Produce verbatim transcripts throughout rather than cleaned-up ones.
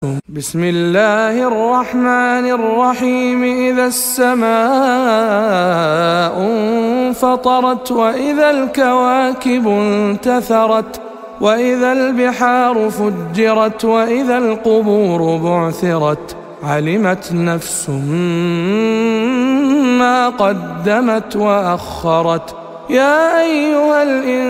بسم الله الرحمن الرحيم إذا السماء انفطرت وإذا الكواكب انتثرت وإذا البحار فجرت وإذا القبور بعثرت علمت نفس ما قدمت وأخرت يا أيها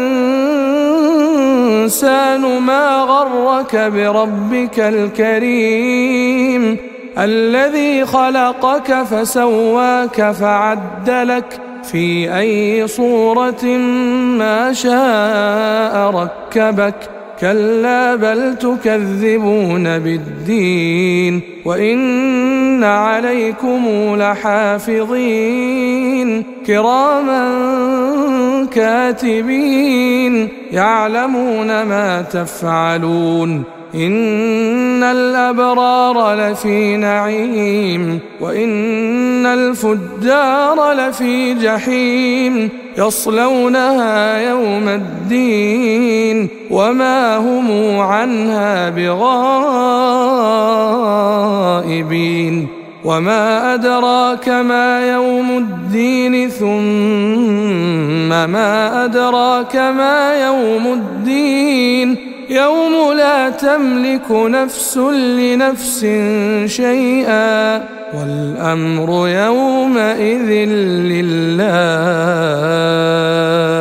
الإنسان ما غرك بربك الكريم الذي خلقك فسواك فعدلك في أي صورة ما شاء ركبك كلا بل تكذبون بالدين وإن عليكم لحافظين كراما كاتبين يعلمون ما تفعلون إن الأبرار لفي نعيم وإن الفجار لفي جحيم يصلونها يوم الدين وما هم عنها بغائبين وما أدراك ما يوم الدين ثم ما أدراك ما يوم الدين يوم لا تملك نفس لنفس شيئا والأمر يومئذ لله.